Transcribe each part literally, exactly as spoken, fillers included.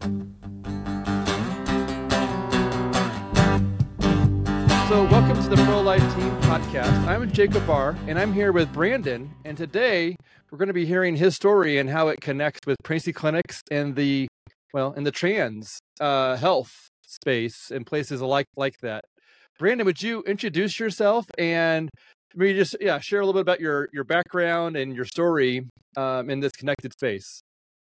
So welcome to the Pro-Life Team Podcast. I'm Jacob Barr, and I'm here with Brandon. And today we're going to be hearing his story and how it connects with pregnancy clinics and the, well, in the trans uh, health space and places like like that. Brandon, would you introduce yourself and maybe just yeah share a little bit about your your background and your story um, in this connected space?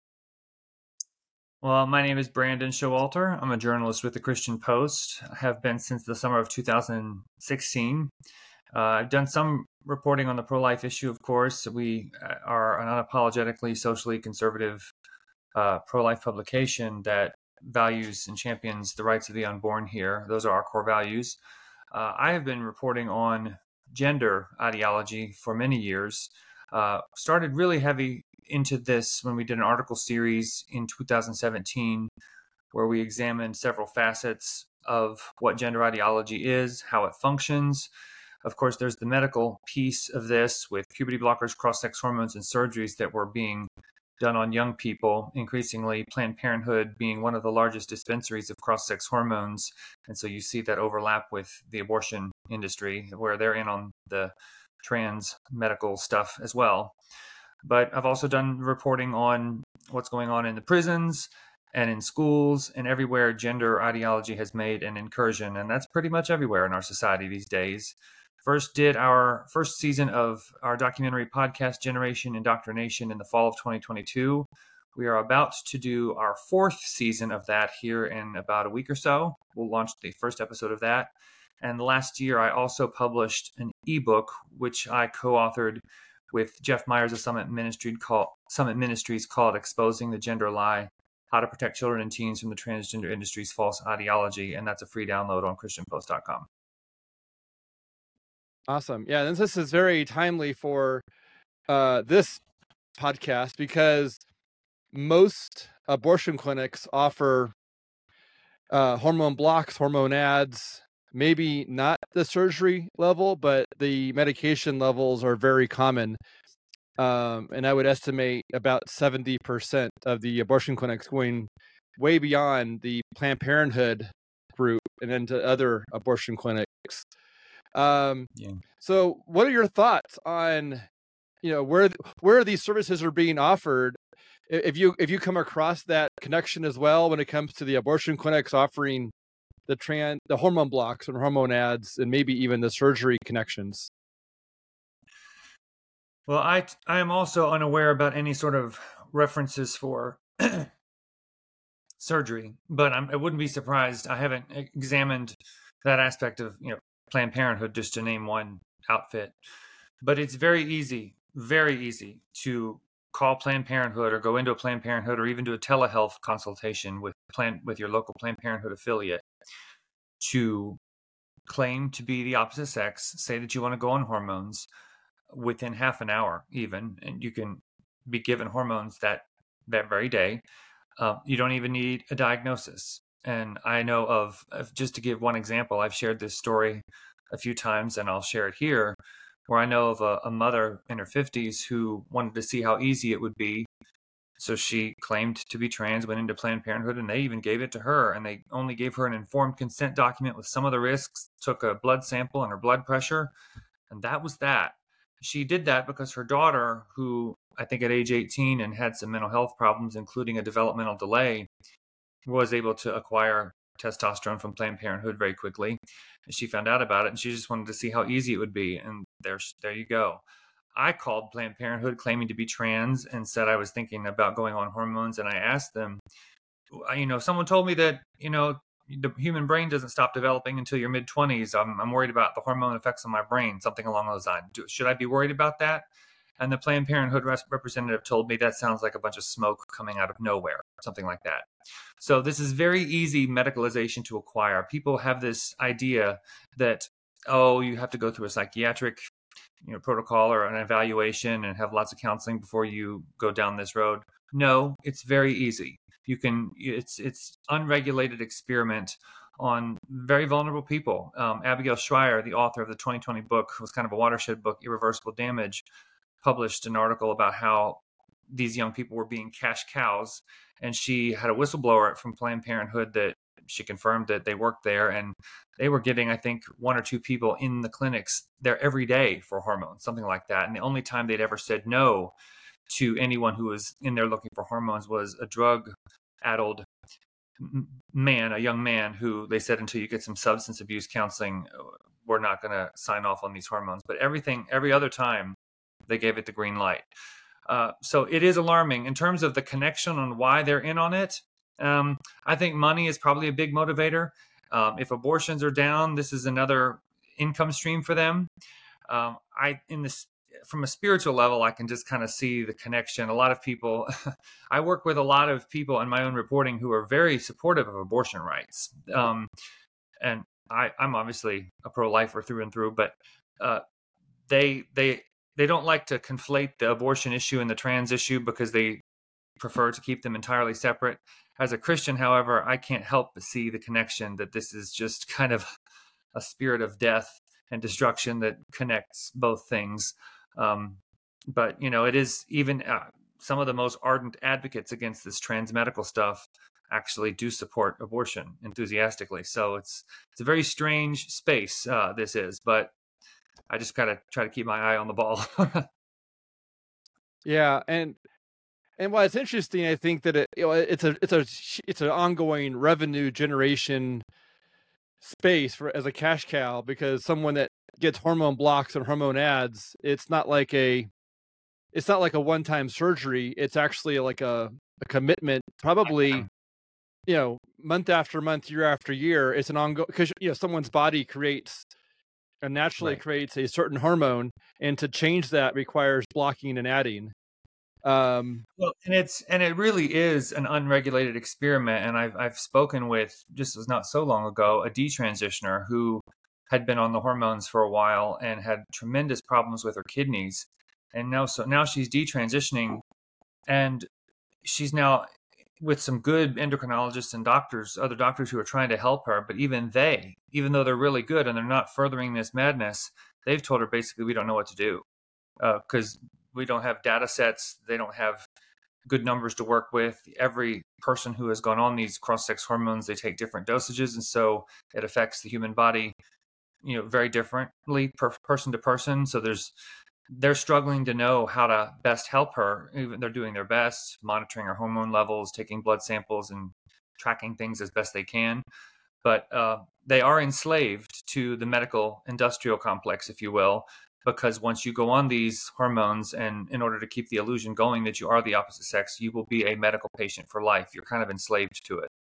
Well, my name is Brandon Showalter. I'm a journalist with the Christian Post. I have been since the summer of two thousand sixteen. Uh, I've done some reporting on the pro-life issue, of course. We are an unapologetically socially conservative uh, pro-life publication that values and champions the rights of the unborn here. Those are our core values. Uh, I have been reporting on gender ideology for many years. Uh, started really heavy into this when we did an article series in two thousand seventeen where we examined several facets of what gender ideology is, how it functions. Of course, there's the medical piece of this with puberty blockers, cross-sex hormones, and surgeries that were being done on young people, increasingly Planned Parenthood being one of the largest dispensaries of cross-sex hormones. And so you see that overlap with the abortion industry where they're in on the trans medical stuff as well. But I've also done reporting on what's going on in the prisons and in schools and everywhere gender ideology has made an incursion. And that's pretty much everywhere in our society these days. First did our first season of our documentary podcast, Generation Indoctrination, in the fall of twenty twenty-two. We are about to do our fourth season of that here in about a week or so. We'll launch the first episode of that. And last year, I also published an ebook, which I co-authored with Jeff Myers of Summit Ministry called, Summit Ministries called Exposing the Gender Lie, How to Protect Children and Teens from the Transgender Industry's False Ideology. And that's a free download on Christian Post dot com. Awesome. Yeah, and this is very timely for uh, this podcast because most abortion clinics offer uh, hormone blocks, hormone ads, maybe not the surgery level, but the medication levels are very common. Um, and I would estimate about seventy percent of the abortion clinics going way beyond the Planned Parenthood group and into other abortion clinics. Um, yeah. So what are your thoughts on, you know, where, where these services are being offered? If you, if you come across that connection as well, when it comes to the abortion clinics offering the trans, the hormone blocks and hormone ads, and maybe even the surgery connections. Well, I, I am also unaware about any sort of references for surgery, but I'm, I wouldn't be surprised. I haven't examined that aspect of, you know, Planned Parenthood, just to name one outfit. But it's very easy, very easy to call Planned Parenthood or go into a Planned Parenthood or even do a telehealth consultation with plan with your local Planned Parenthood affiliate to claim to be the opposite sex, say that you want to go on hormones within half an hour even, and you can be given hormones that, that very day. Uh, you don't even need a diagnosis. And I know of, of, just to give one example, I've shared this story a few times and I'll share it here, where I know of a, a mother in her fifties who wanted to see how easy it would be. So she claimed to be trans, went into Planned Parenthood, and they even gave it to her. And they only gave her an informed consent document with some of the risks, took a blood sample and her blood pressure. And that was that. She did that because her daughter, who I think at age eighteen and had some mental health problems, including a developmental delay, was able to acquire testosterone from Planned Parenthood very quickly. And she found out about it and she just wanted to see how easy it would be. And there's, there you go. I called Planned Parenthood claiming to be trans and said I was thinking about going on hormones. And I asked them, you know, someone told me that, you know, the human brain doesn't stop developing until your mid twenties. I'm, I'm worried about the hormone effects on my brain, something along those lines. Should I be worried about that? And the Planned Parenthood representative told me that sounds like a bunch of smoke coming out of nowhere, something like that. So this is very easy medicalization to acquire. People have this idea that, oh, you have to go through a psychiatric, you know, protocol or an evaluation and have lots of counseling before you go down this road. No, it's very easy. You can, it's, it's unregulated experiment on very vulnerable people. Um, Abigail Shrier, the author of the twenty twenty book, was kind of a watershed book, Irreversible Damage, published an article about how these young people were being cash cows. And she had a whistleblower from Planned Parenthood that she confirmed that they worked there, and they were getting, I think, one or two people in the clinics there every day for hormones, something like that. And the only time they'd ever said no to anyone who was in there looking for hormones was a drug-addled man, a young man who they said, until you get some substance abuse counseling, we're not going to sign off on these hormones. But everything, every other time, they gave it the green light. Uh, so it is alarming in terms of the connection on why they're in on it. Um, I think money is probably a big motivator. Um, if abortions are down, this is another income stream for them. Um, I, in this, from a spiritual level, I can just kind of see the connection. A lot of people, I work with a lot of people in my own reporting who are very supportive of abortion rights. Um, and I, I'm obviously a pro-lifer through and through, but uh, they, they, they don't like to conflate the abortion issue and the trans issue because they prefer to keep them entirely separate. As a Christian, however, I can't help but see the connection that this is just kind of a spirit of death and destruction that connects both things. Um, but, you know, it is even uh, some of the most ardent advocates against this trans medical stuff actually do support abortion enthusiastically. So it's it's a very strange space, uh, this is, but I just gotta try to keep my eye on the ball. Yeah, and and why it's interesting, I think that it, you know, it's a it's a it's an ongoing revenue generation space for as a cash cow, because someone that gets hormone blocks and hormone ads, it's not like a it's not like a one-time surgery. It's actually like a, a commitment, probably, you know, month after month, year after year. It's an ongoing, because, you know, someone's body creates and naturally Right. creates a certain hormone, and to change that requires blocking and adding. Um, Well, and it's and it really is an unregulated experiment. And I've I've spoken with, just as not so long ago, a detransitioner who had been on the hormones for a while and had tremendous problems with her kidneys, and now so now she's detransitioning, and she's now with some good endocrinologists and doctors, other doctors who are trying to help her. But even they, even though they're really good and they're not furthering this madness, they've told her basically, we don't know what to do because uh, we don't have data sets. They don't have good numbers to work with. Every person who has gone on these cross-sex hormones, they take different dosages. And so it affects the human body, you know, very differently per person to person. So there's, they're struggling to know how to best help her. Even they're doing their best, monitoring her hormone levels, taking blood samples and tracking things as best they can. But uh, they are enslaved to the medical industrial complex, if you will, because once you go on these hormones, and in order to keep the illusion going that you are the opposite sex, you will be a medical patient for life. You're kind of enslaved to it.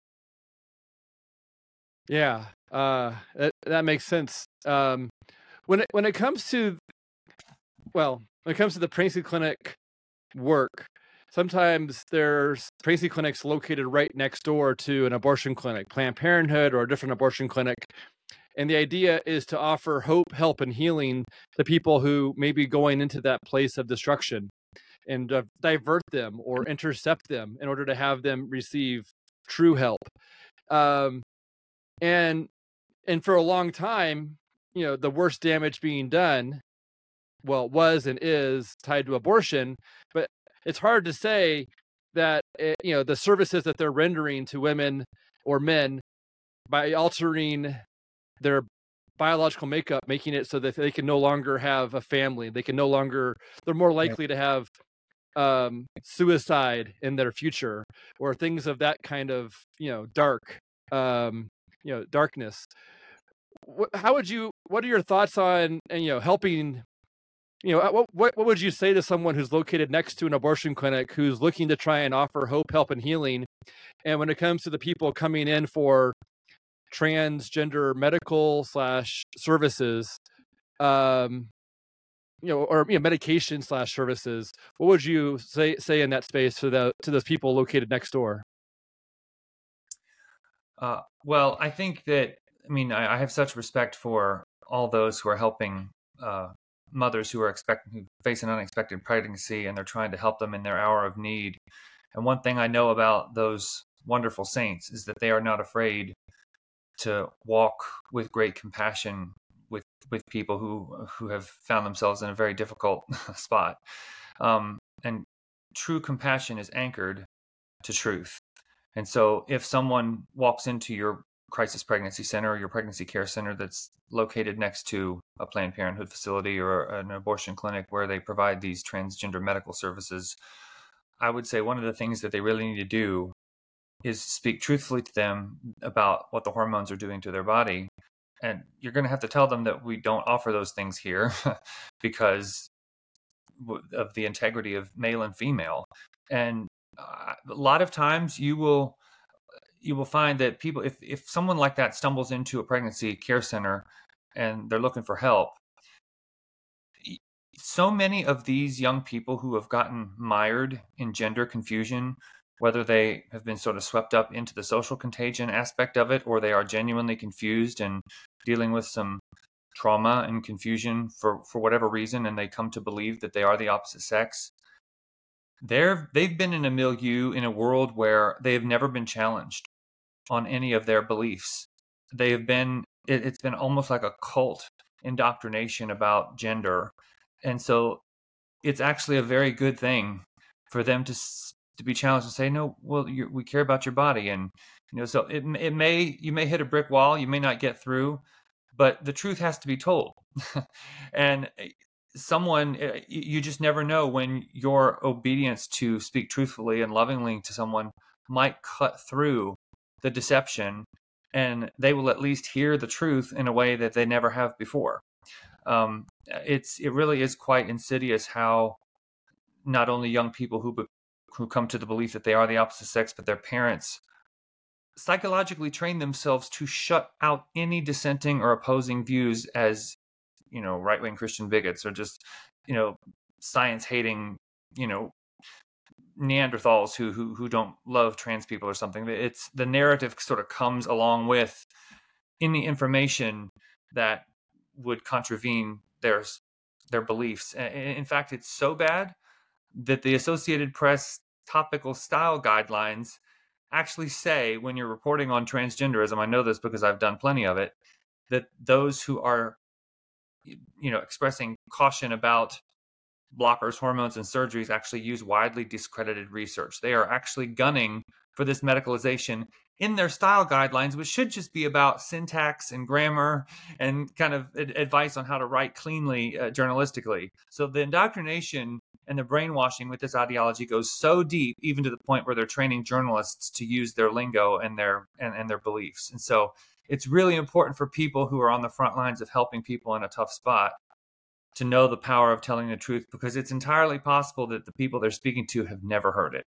yeah, uh, that, that makes sense. Um, when it, when it comes to, well, when it comes to the pregnancy clinic work, sometimes there's pregnancy clinics located right next door to an abortion clinic, Planned Parenthood or a different abortion clinic. And the idea is to offer hope, help, and healing to people who may be going into that place of destruction, and uh, divert them or intercept them in order to have them receive true help. Um, and and for a long time, you know, the worst damage being done, well, was and is tied to abortion. But it's hard to say that it, you know, the services that they're rendering to women or men by altering their biological makeup, making it so that they can no longer have a family. They can no longer, they're more likely to have um, suicide in their future, or things of that kind of, you know, dark, um, you know, darkness. How would you, what are your thoughts on, and, you know, helping, you know, what, what, what would you say to someone who's located next to an abortion clinic who's looking to try and offer hope, help, and healing? And when it comes to the people coming in for transgender medical slash services, um, you know, or you know, medication slash services, what would you say say in that space to the to those people located next door? Uh, well, I think that, I mean, I, I have such respect for all those who are helping uh, mothers who are expecting, who face an unexpected pregnancy, and they're trying to help them in their hour of need. And one thing I know about those wonderful saints is that they are not afraid to walk with great compassion with with people who who have found themselves in a very difficult spot. Um, and true compassion is anchored to truth. And so if someone walks into your crisis pregnancy center or your pregnancy care center that's located next to a Planned Parenthood facility or an abortion clinic where they provide these transgender medical services, I would say one of the things that they really need to do is speak truthfully to them about what the hormones are doing to their body. And you're going to have to tell them that we don't offer those things here because of the integrity of male and female. And uh, a lot of times you will you will find that people, if, if someone like that stumbles into a pregnancy care center and they're looking for help, so many of these young people who have gotten mired in gender confusion, whether they have been sort of swept up into the social contagion aspect of it, or they are genuinely confused and dealing with some trauma and confusion for, for whatever reason, and they come to believe that they are the opposite sex, they're, they've been in a milieu, in a world where they have never been challenged on any of their beliefs. They have been, it, it's been almost like a cult indoctrination about gender. And so it's actually a very good thing for them to to be challenged and say, no, well, you, we care about your body. And, you know, so it, it may, you may hit a brick wall, you may not get through, but the truth has to be told. And someone, you just never know when your obedience to speak truthfully and lovingly to someone might cut through the deception, and they will at least hear the truth in a way that they never have before. Um, it's, it really is quite insidious how not only young people who who come to the belief that they are the opposite sex, but their parents psychologically train themselves to shut out any dissenting or opposing views as, you know, right-wing Christian bigots or just, you know, science-hating, you know, Neanderthals who who who don't love trans people or something. It's the narrative sort of comes along with any information that would contravene their their beliefs. In fact, it's so bad that the Associated Press topical style guidelines actually say, when you're reporting on transgenderism, I know this because I've done plenty of it, that those who are, you know, expressing caution about blockers, hormones, and surgeries actually use widely discredited research. They are actually gunning for this medicalization in their style guidelines, which should just be about syntax and grammar and kind of advice on how to write cleanly uh, journalistically. So the indoctrination and the brainwashing with this ideology goes so deep, even to the point where they're training journalists to use their lingo and their and, and their beliefs. And so it's really important for people who are on the front lines of helping people in a tough spot to know the power of telling the truth, because it's entirely possible that the people they're speaking to have never heard it.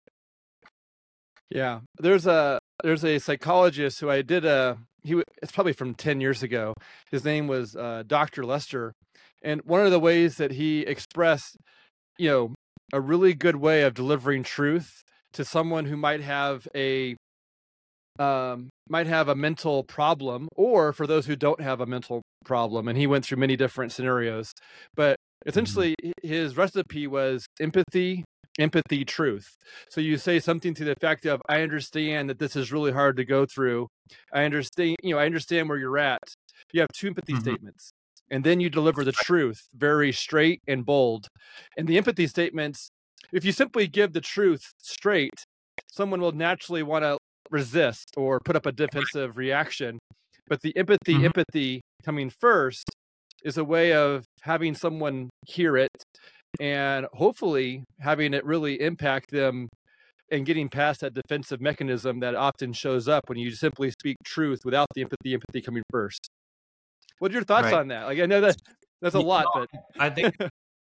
Yeah, there's a there's a psychologist who I did a he it's probably from ten years ago. His name was uh, Doctor Lester, and one of the ways that he expressed, you know, a really good way of delivering truth to someone who might have a um, might have a mental problem, or for those who don't have a mental problem, and he went through many different scenarios, but essentially mm-hmm. his recipe was empathy. Empathy, truth. So you say something to the effect of, I understand that this is really hard to go through. I understand, you know, I understand where you're at. You have two empathy mm-hmm. statements, and then you deliver the truth very straight and bold. And the empathy statements, if you simply give the truth straight, someone will naturally want to resist or put up a defensive reaction. But the empathy, mm-hmm. empathy coming first is a way of having someone hear it and hopefully having it really impact them and getting past that defensive mechanism that often shows up when you simply speak truth without the empathy, empathy coming first. What are your thoughts right. on that? Like, I know that that's a you lot, know, but I think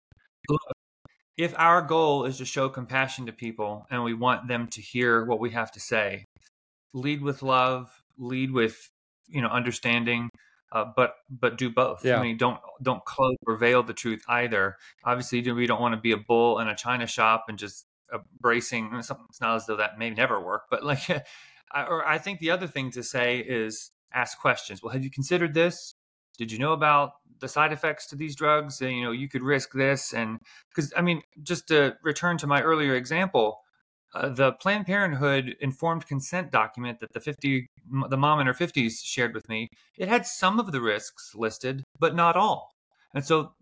if our goal is to show compassion to people and we want them to hear what we have to say, lead with love, lead with, you know, understanding. Uh, but but do both. Yeah. I mean, don't don't cloak or veil the truth either. Obviously, we don't want to be a bull in a china shop and just uh, bracing. It's not as though that may never work. But like, I, or I think the other thing to say is ask questions. Well, have you considered this? Did you know about the side effects to these drugs? And, you know, you could risk this. And because I mean, just to return to my earlier example. Uh, the Planned Parenthood informed consent document that the fifty, the mom in her fifties shared with me, it had some of the risks listed, but not all. And so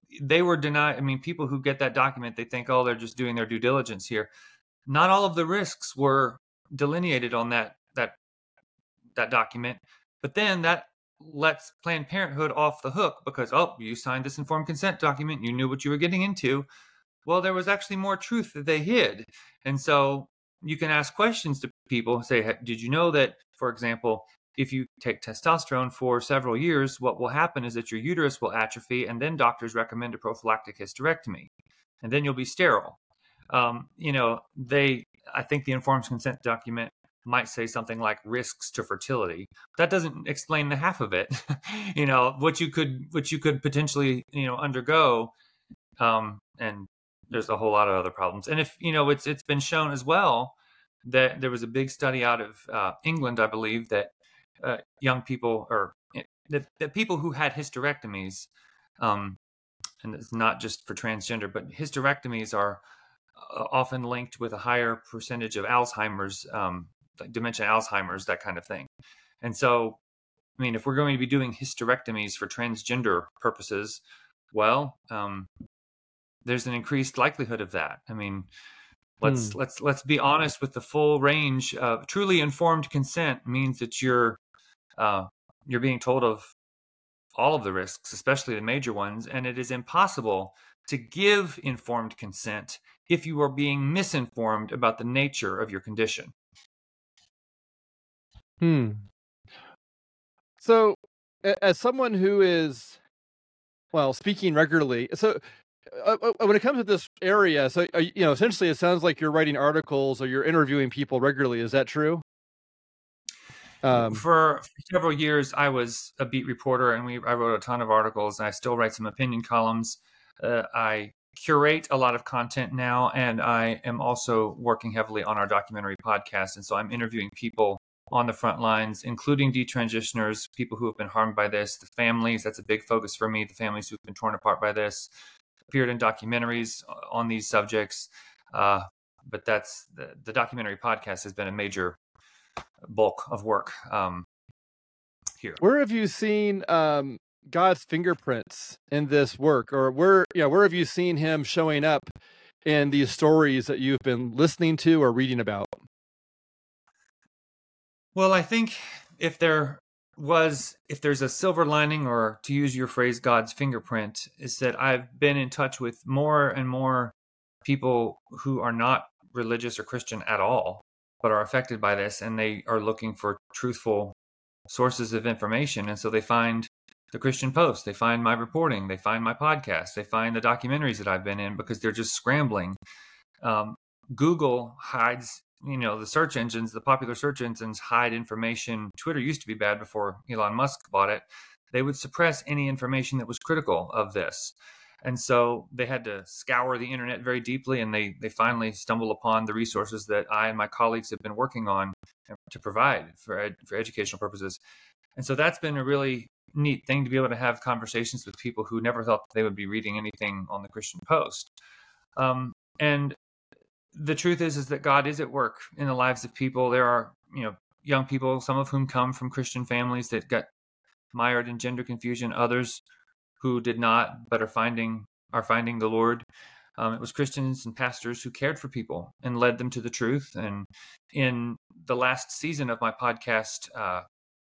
they were denied. I mean, people who get that document, they think, oh, they're just doing their due diligence here. Not all of the risks were delineated on that that that document, but then that lets Planned Parenthood off the hook because, oh, you signed this informed consent document, you knew what you were getting into. Well, there was actually more truth that they hid. And so you can ask questions to people, say, did you know that, for example, if you take testosterone for several years, what will happen is that your uterus will atrophy, and then doctors recommend a prophylactic hysterectomy, and then you'll be sterile. Um, you know, they, I think the informed consent document might say something like risks to fertility. That doesn't explain the half of it. You know, what you could, what you could potentially, you know, undergo. Um, and there's a whole lot of other problems. And if, you know, it's, it's been shown as well that there was a big study out of uh, England, I believe, that uh, young people or that, that people who had hysterectomies, um, and it's not just for transgender, but hysterectomies are uh, often linked with a higher percentage of Alzheimer's, um, like dementia, Alzheimer's, that kind of thing. And so, I mean, if we're going to be doing hysterectomies for transgender purposes, well, um, there's an increased likelihood of that. I mean, let's hmm. let's let's be honest with the full range of truly informed consent means that you're uh, you're being told of all of the risks, especially the major ones, and it is impossible to give informed consent if you are being misinformed about the nature of your condition. Hmm. So, as someone who is, well, speaking regularly, so uh, when it comes to this area, so uh, you know, essentially, it sounds like you're writing articles or you're interviewing people regularly. Is that true? Um, for, for several years, I was a beat reporter, and we I wrote a ton of articles. And I still write some opinion columns. Uh, I curate a lot of content now, and I am also working heavily on our documentary podcast. And so I'm interviewing people on the front lines, including detransitioners, people who have been harmed by this, the families. That's a big focus for me. The families who've been torn apart by this, appeared in documentaries on these subjects. Uh, but that's the, the documentary podcast has been a major bulk of work um, here. Where have you seen um, God's fingerprints in this work, or where, yeah, where have you seen Him showing up in these stories that you've been listening to or reading about? Well, I think if there was, if there's a silver lining, or to use your phrase, God's fingerprint, is that I've been in touch with more and more people who are not religious or Christian at all, but are affected by this, and they are looking for truthful sources of information. And so they find the Christian Post, they find my reporting, they find my podcast, they find the documentaries that I've been in, because they're just scrambling. Um, Google hides, you know, the search engines, the popular search engines hide information. Twitter used to be bad before Elon Musk bought it. They would suppress any information that was critical of this. And so they had to scour the internet very deeply, and they they finally stumble upon the resources that I and my colleagues have been working on to provide for ed, for educational purposes. And so that's been a really neat thing, to be able to have conversations with people who never thought they would be reading anything on the Christian Post. Um, and the truth is, is that God is at work in the lives of people. There are, you know, young people, some of whom come from Christian families that got mired in gender confusion, others who did not, but are finding are finding the Lord. Um, it was Christians and pastors who cared for people and led them to the truth. And in the last season of my podcast, uh,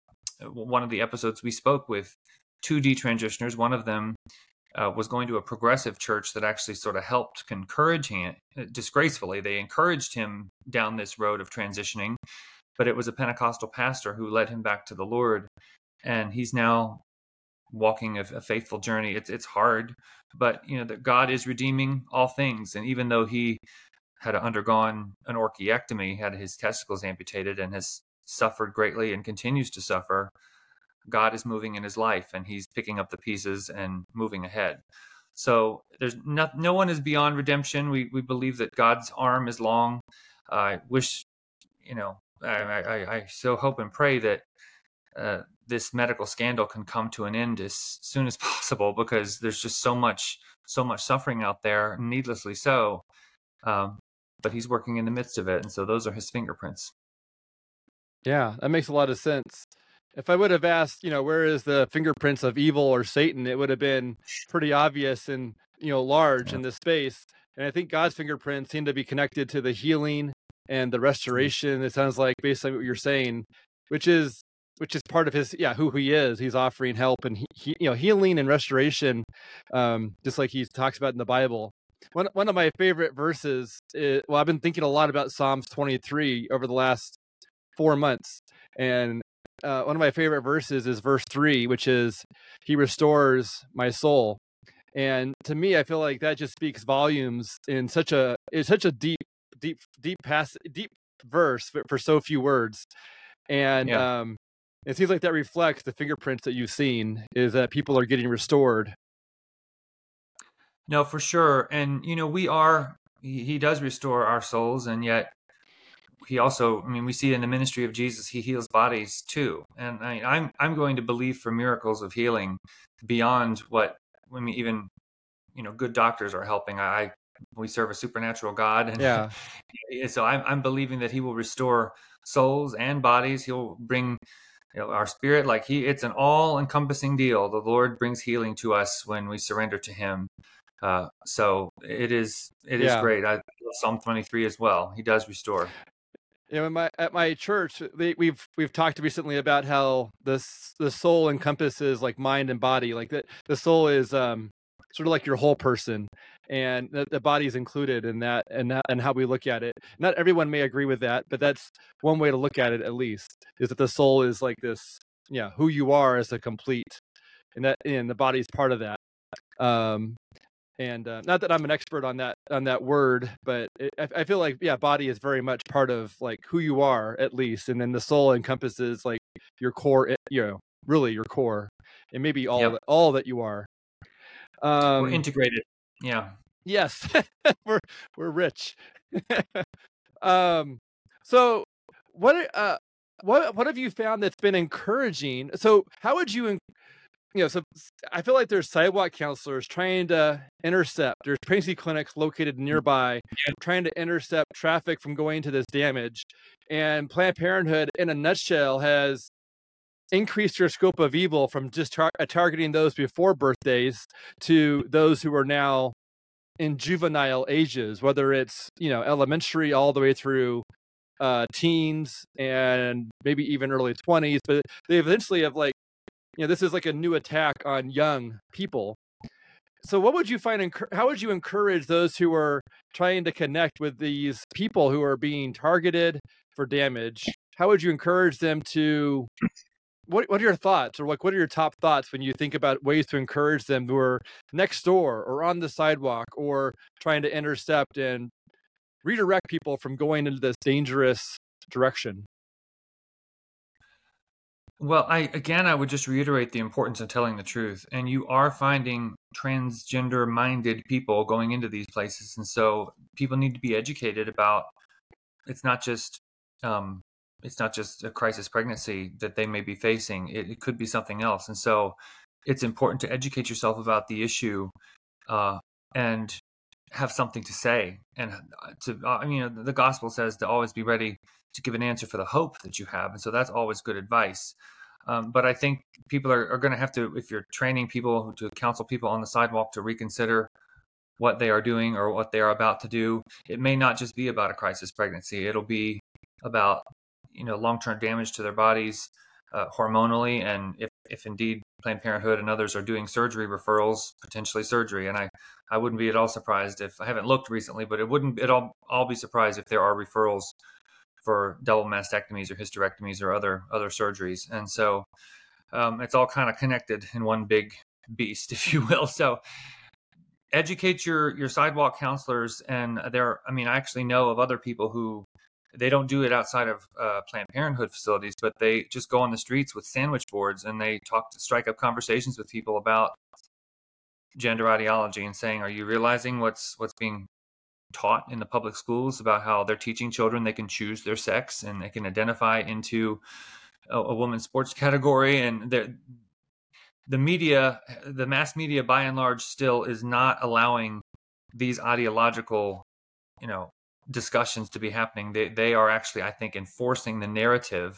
one of the episodes, we spoke with two detransitioners. One of them uh, was going to a progressive church that actually sort of helped encourage him. Disgracefully, they encouraged him down this road of transitioning, but it was a Pentecostal pastor who led him back to the Lord, and he's now walking a, a faithful journey. It's it's hard, but you know that God is redeeming all things. And even though he had undergone an orchiectomy, had his testicles amputated, and has suffered greatly and continues to suffer, God is moving in his life, and he's picking up the pieces and moving ahead. So there's no, no one is beyond redemption. We we believe that God's arm is long. I uh, wish, you know, I, I, I so hope and pray that uh, this medical scandal can come to an end as soon as possible, because there's just so much, so much suffering out there, needlessly so. Um, but he's working in the midst of it. And so those are his fingerprints. Yeah, that makes a lot of sense. If I would have asked, you know, where is the fingerprints of evil or Satan, it would have been pretty obvious and, you know, large Yeah. in this space. And I think God's fingerprints seem to be connected to the healing and the restoration. It sounds like, based on what you're saying, which is which is part of his, yeah, who he is. He's offering help and he, he, you know, healing and restoration, um, just like he talks about in the Bible. One one of my favorite verses is, well, I've been thinking a lot about Psalms twenty-three over the last four months, and uh, one of my favorite verses is verse three, which is, "He restores my soul." And to me, I feel like that just speaks volumes in such a it's such a deep, deep, deep pass, deep verse for, for so few words. And Yeah. um, it seems like that reflects the fingerprints that you've seen, is that people are getting restored. No, for sure. And, you know, we are, he, he does restore our souls. And yet he also, I mean, we see in the ministry of Jesus, he heals bodies too. And I, I'm, I'm going to believe for miracles of healing beyond what, I mean, even, you know, good doctors are helping. I, we serve a supernatural God. And Yeah. so I'm, I'm believing that he will restore souls and bodies. He'll bring, you know, our spirit, like he, it's an all encompassing deal. The Lord brings healing to us when we surrender to him. Uh, so it is, it is Yeah. great. I love Psalm twenty-three as well. He does restore. You know, in my at my church, they, we've we've talked recently about how the the soul encompasses like mind and body. Like the the soul is um sort of like your whole person, and the, the body is included in that, and that, and how we look at it. Not everyone may agree with that, but that's one way to look at it. At least is that the soul is like this, yeah, who you are as a complete, and that and the body is part of that. Um, and uh, not that I'm an expert on that on that word, but it, I, I feel like, yeah, body is very much part of like who you are, at least, and then the soul encompasses like your core, you know, really your core, and maybe all Yep. that, all that you are. We're Um, integrated. Yeah. yes, we're we're rich. um, so what uh what what have you found that's been encouraging? So how would you you know, so I feel like there's sidewalk counselors trying to intercept. There's pregnancy clinics located nearby, Yeah. trying to intercept traffic from going to this damage. And Planned Parenthood, in a nutshell, has increased your scope of evil from just tar- targeting those before birthdays to those who are now in juvenile ages, whether it's, you know, elementary all the way through uh, teens and maybe even early twenties. But they eventually have like, you know, this is like a new attack on young people. So what would you find, how would you encourage those who are trying to connect with these people who are being targeted for damage? How would you encourage them to, what, what are your thoughts, or like, what are your top thoughts when you think about ways to encourage them who are next door or on the sidewalk or trying to intercept and redirect people from going into this dangerous direction? Well, I again, I would just reiterate the importance of telling the truth. And you are finding transgender-minded people going into these places, and so people need to be educated about. It's not just, um, it's not just a crisis pregnancy that they may be facing. It, it could be something else, and so it's important to educate yourself about the issue, uh, and have something to say. And to, uh, I mean, the gospel says to always be ready to give an answer for the hope that you have, and so that's always good advice. Um, but I think people are, are going to have to, if you're training people to counsel people on the sidewalk to reconsider what they are doing or what they are about to do, it may not just be about a crisis pregnancy. It'll be about, you know, long-term damage to their bodies, uh, hormonally, and if, if indeed Planned Parenthood and others are doing surgery referrals, potentially surgery. And I, I wouldn't be at all surprised if, I haven't looked recently, but it wouldn't at all, I'll be surprised if there are referrals for double mastectomies or hysterectomies or other other surgeries. And so um, it's all kind of connected in one big beast, if you will. So educate your your sidewalk counselors. And there, I mean, I actually know of other people who, they don't do it outside of uh, Planned Parenthood facilities, but they just go on the streets with sandwich boards and they talk to strike up conversations with people about gender ideology and saying, are you realizing what's what's being taught in the public schools about how they're teaching children they can choose their sex and they can identify into a, a woman's sports category? And the media, the mass media by and large still is not allowing these ideological, you know, discussions to be happening. They, they are actually, I think, enforcing the narrative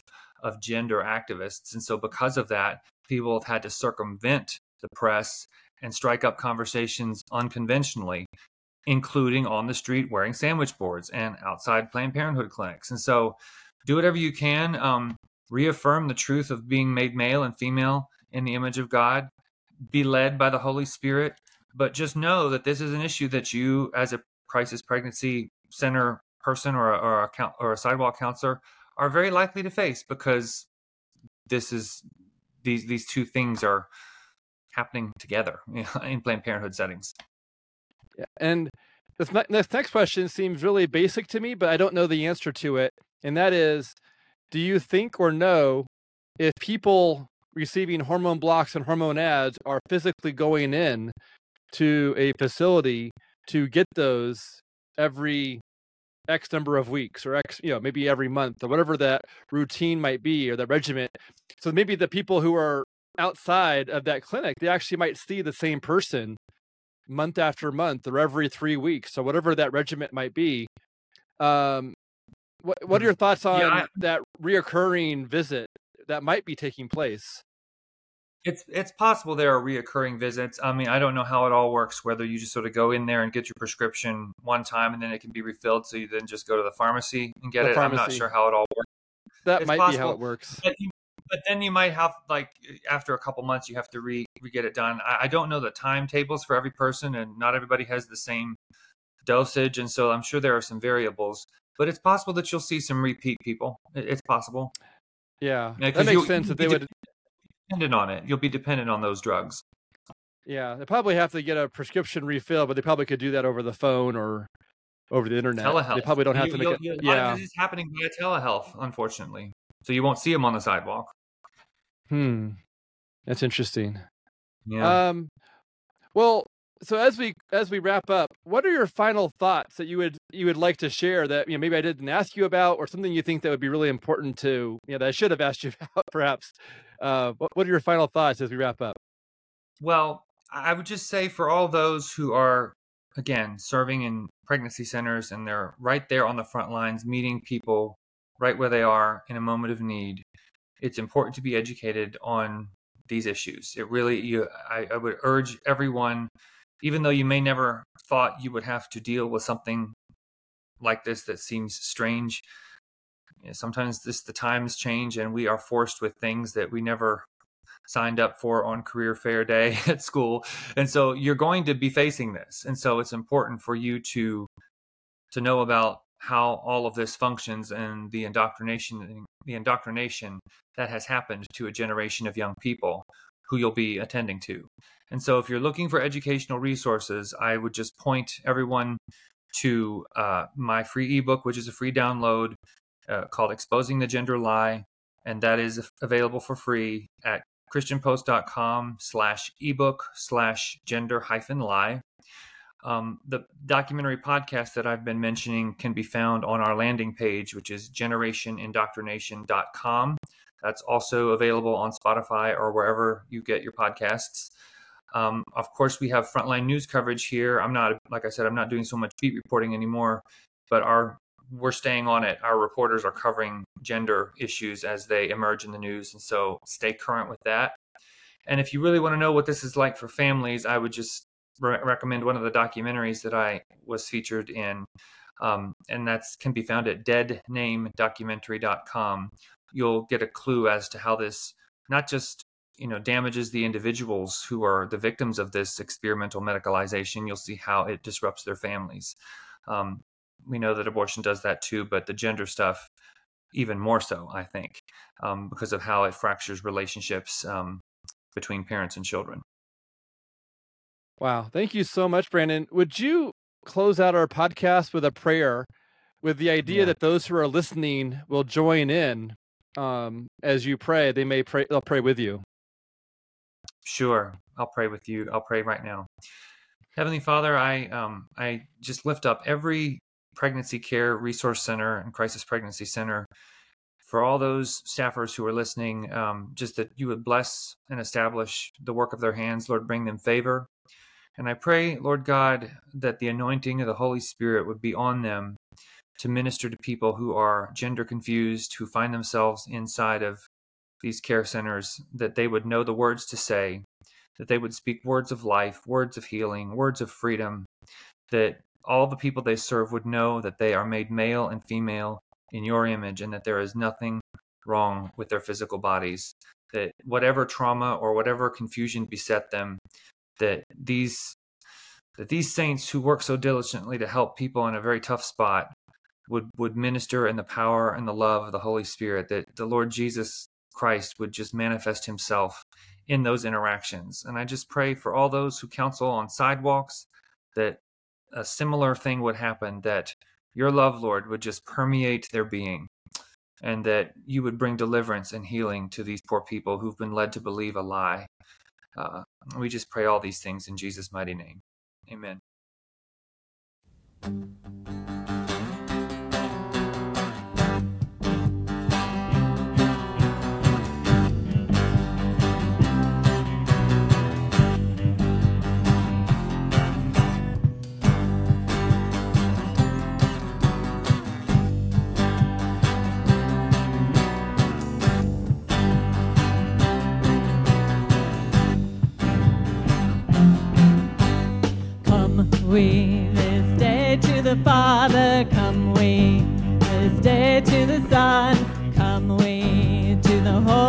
of gender activists. And so because of that, people have had to circumvent the press and strike up conversations unconventionally, including on the street wearing sandwich boards and outside Planned Parenthood clinics. And so do whatever you can. Um, reaffirm the truth of being made male and female in the image of God. Be led by the Holy Spirit. But just know that this is an issue that you, as a crisis pregnancy center person or a, or a, or a sidewalk counselor, are very likely to face, because this is these these two things are happening together, you know, in Planned Parenthood settings. Yeah. And this, ne- this next question seems really basic to me, but I don't know the answer to it. And that is, do you think or know if people receiving hormone blocks and hormone ads are physically going in to a facility to get those every X number of weeks, or X, you know, maybe every month, or whatever that routine might be, or that regimen? So maybe the people who are outside of that clinic, they actually might see the same person month after month, or every three weeks, or whatever that regimen might be. Um, what what are your thoughts on Yeah, I, that reoccurring visit that might be taking place? It's it's possible there are reoccurring visits. I mean, I don't know how it all works, whether you just sort of go in there and get your prescription one time and then it can be refilled, so you then just go to the pharmacy and get The it. I'm not pharmacy. sure how it all works. That It's might be how possible, it works. but, you, but then you might have, like, after a couple months, you have to re, re get it done. I, I don't know the timetables for every person, and not everybody has the same dosage, and so I'm sure there are some variables. But it's possible that you'll see some repeat people. It, it's possible. Yeah, Yeah, that 'cause you- makes sense you'll that they be would. dependent on it. You'll be dependent on those drugs. Yeah, they probably have to get a prescription refill, but they probably could do that over the phone or over the internet. Telehealth. They probably don't have You, to make you'll, it. you, a lot Yeah. of this is happening via telehealth, unfortunately. So you won't see them on the sidewalk. Hmm. That's interesting. Yeah. Um. Well, so as we as we wrap up, what are your final thoughts that you would you would like to share that, you know, maybe I didn't ask you about, or something you think that would be really important to, you know, that I should have asked you about, perhaps? Uh, what what are your final thoughts as we wrap up? Well, I would just say, for all those who are, again, serving in pregnancy centers and they're right there on the front lines, meeting people right where they are in a moment of need, it's important to be educated on these issues. It really, you, I, I would urge everyone, even though you may never thought you would have to deal with something like this that seems strange. You know, sometimes this the times change, and we are forced with things that we never signed up for on career fair day at school, and so you're going to be facing this, and so it's important for you to to know about how all of this functions, and the indoctrination the indoctrination that has happened to a generation of young people who you'll be attending to. And so if you're looking for educational resources, I would just point everyone to uh, my free ebook, which is a free download, uh, called Exposing the Gender Lie, and that is available for free at christianpost.com slash ebook slash gender hyphen lie. Um, the documentary podcast that I've been mentioning can be found on our landing page, which is generation indoctrination dot com. That's also available on Spotify or wherever you get your podcasts. Um, of course, we have frontline news coverage here. I'm not, like I said, I'm not doing so much beat reporting anymore, but our we're staying on it. Our reporters are covering gender issues as they emerge in the news, and so stay current with that. And if you really want to know what this is like for families, I would just re- recommend one of the documentaries that I was featured in, um, and that's can be found at dead name documentary dot com. You'll get a clue as to how this not just you know damages the individuals who are the victims of this experimental medicalization. You'll see how it disrupts their families. Um, we know that abortion does that too, but the gender stuff even more so, I think, um, because of how it fractures relationships um, between parents and children. Wow. Thank you so much, Brandon. Would you close out our podcast with a prayer, with the idea Yeah. that those who are listening will join in um, as you pray? They may pray, they'll pray with you. Sure. I'll pray with you. I'll pray right now. Heavenly Father, I um, I just lift up every pregnancy care resource center and crisis pregnancy center. For all those staffers who are listening, um, just that you would bless and establish the work of their hands, Lord, bring them favor. And I pray, Lord God, that the anointing of the Holy Spirit would be on them to minister to people who are gender confused, who find themselves inside of these care centers, that they would know the words to say, that they would speak words of life, words of healing, words of freedom, that all the people they serve would know that they are made male and female in your image, and that there is nothing wrong with their physical bodies, that whatever trauma or whatever confusion beset them, that these that these saints who work so diligently to help people in a very tough spot would, would minister in the power and the love of the Holy Spirit, that the Lord Jesus Christ would just manifest himself in those interactions. And I just pray for all those who counsel on sidewalks, that a similar thing would happen, that your love, Lord, would just permeate their being, and that you would bring deliverance and healing to these poor people who've been led to believe a lie. Uh, we just pray all these things in Jesus' mighty name. Amen. We this day to the Father, come we this day to the Son, come we to the Holy